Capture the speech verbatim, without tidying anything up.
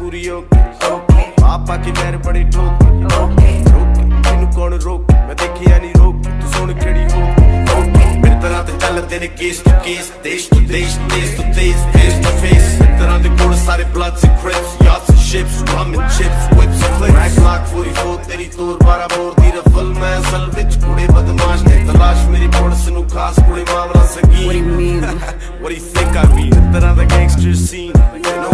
पूरी okay okay पापा की पैर बड़ी ठोक ओके रोके मैनू कौन रोक मैं देखिया नहीं रोक तू सुन खड़ी हो ओके मेरी तरह ते चल तेरे केस टू केस देश टू देश देश टू देश फेस टू फेस मेरी तरह दे कोल सारे bloods and crips yachts and ships rum and chips whips and clips rack lock forty-four तेरी तोर बारह बोर दी रफल मैं असल विच कुड़े बदमाश ने तलाश मेरी पुलिस नू खास कुड़े मामला संगीन What do you mean? What do you think I mean? तरह दा gangster scene you know